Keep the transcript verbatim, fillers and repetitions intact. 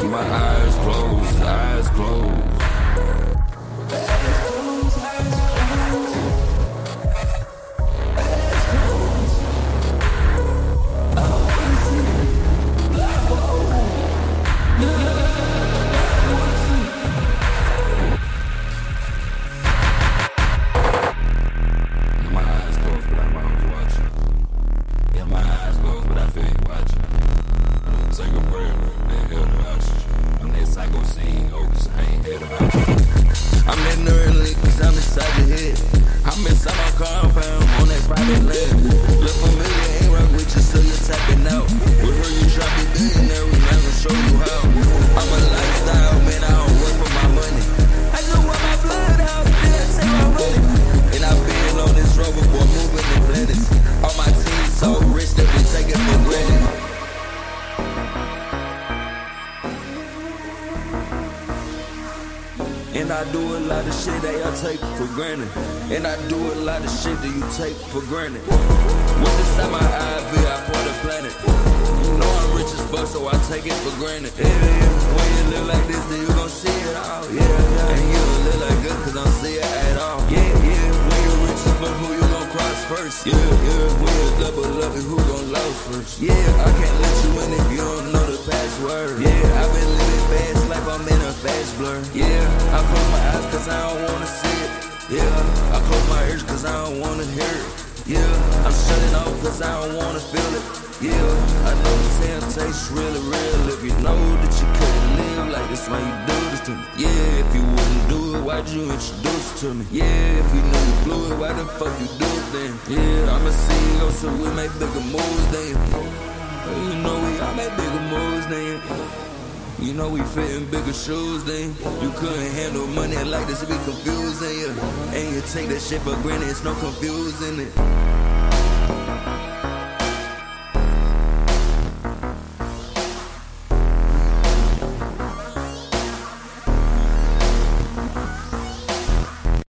My eyes closed, eyes closed. And I do a lot of shit that y'all take for granted. And I do a lot of shit that you take for granted. What's inside my I V, I pour the planet. You know I'm rich as fuck, so I take it for granted. Yeah, yeah. When you live like this, then you gon' see it all. Yeah, yeah. And you don't live like good, cause I don't see it at all. Yeah, yeah. When you rich as fuck, who you gon' cross first? Yeah, yeah. When you double up, and who gon' lose first? Yeah, I can't let you in if you don't know the password. Yeah, I've been living fast like I'm in a fast blur. Yeah, I close my eyes cause I don't wanna see it. Yeah, I close my ears cause I don't wanna hear it. Yeah, I'm shutting off cause I don't wanna feel it. Yeah, I know the sound tastes really real. If you know that you couldn't live like this, why you do this to me? Yeah, if you wouldn't do it, why'd you introduce it to me? Yeah, if you knew you blew it, why the fuck you do it then? Yeah, I'm a C E O, so we make bigger moves then. You know we all make bigger moves then. You know we fit in bigger shoes then. You couldn't handle money like this, it be confusing, yeah. And you take that shit for granted, it's no confusing it.